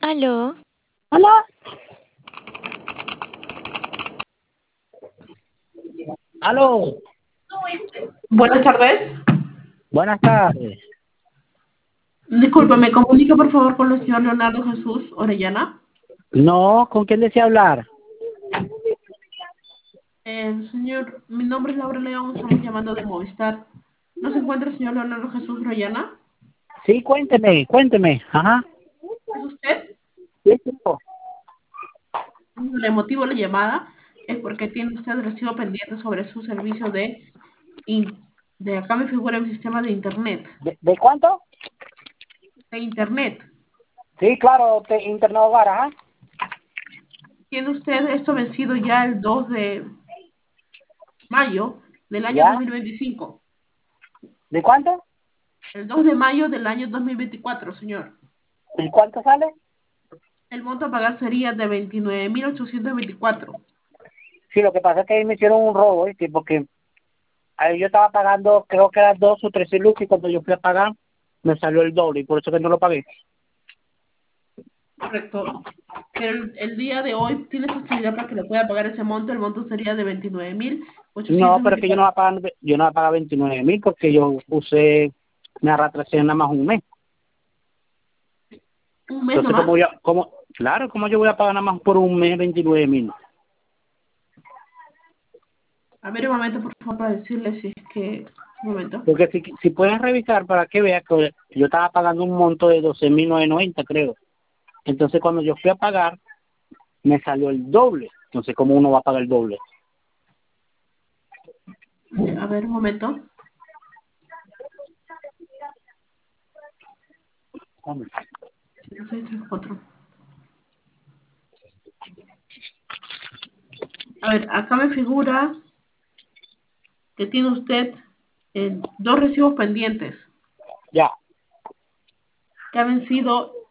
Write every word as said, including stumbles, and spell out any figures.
Aló. Hola. Aló. Buenas tardes. Buenas tardes. Disculpe, ¿me comunica por favor con el señor Leonardo Jesús Orellana? No, ¿con quién desea hablar? Eh, señor, mi nombre es Laura León, estamos llamando de Movistar. ¿No se encuentra el señor Leonardo Jesús Orellana? Sí, cuénteme, cuénteme. Ajá. ¿Es usted? Sí, tipo. El motivo de la llamada es porque tiene usted el recibo pendiente sobre su servicio de, in- de acá me figura el sistema de internet. ¿De, de cuánto? De internet. Sí, claro, te internado hogar, ajá. Tiene usted esto vencido ya el dos de mayo del año dos ¿Ya? mil veinticinco. ¿De cuánto? El dos de mayo del año dos mil veinticuatro, señor. ¿Y cuánto sale? El monto a pagar sería de veintinueve mil ochocientos veinticuatro. Sí, lo que pasa es que ahí me hicieron un robo, ¿viste? Porque ahí yo estaba pagando, creo que eran dos o tres lucas, y cuando yo fui a pagar, me salió el doble, y por eso que no lo pagué. Correcto. Pero el, el día de hoy tiene facilidad para que le pueda pagar ese monto. El monto sería de veintinueve mil No, ochocientos pero es que yo no voy veinticuatro. a pagar, yo no voy a pagar veintinueve mil porque yo usé, me arrastré nada más un mes. Un mes Entonces, nomás. como yo, como, claro, como yo voy a pagar nada más por un mes veintinueve mil. A ver, un momento, por favor, para decirle si es que... Un momento. Porque si, si pueden revisar para que vean que yo estaba pagando un monto de doce mil novecientos noventa, creo. Entonces, cuando yo fui a pagar, me salió el doble. Entonces, ¿cómo uno va a pagar el doble? A ver, un momento. Cero seis tres cuatro. A ver, acá me figura que tiene usted eh, dos recibos pendientes Ya. que ha vencido